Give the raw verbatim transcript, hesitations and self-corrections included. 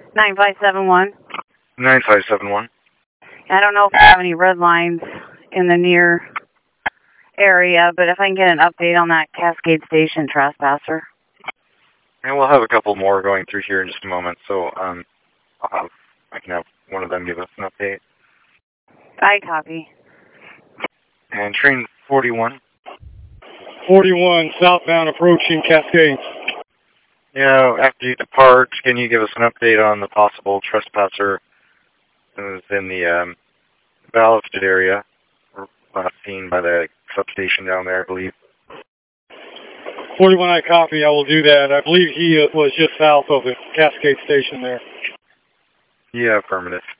nine five seven one. nine five seven one. I don't know if I have any red lines in the near area, but if I can get an update on that Cascade Station trespasser. And we'll have a couple more going through here in just a moment, so um, I'll have, I can have one of them give us an update. I copy. And train forty-one. forty-one, southbound approaching Cascade. You know, after you depart, can you give us an update on the possible trespasser in the um, ballasted area, last seen by the substation down there, I believe? forty-one, I copy. I will do that. I believe he uh, was just south of the Cascade Station there. Yeah, affirmative.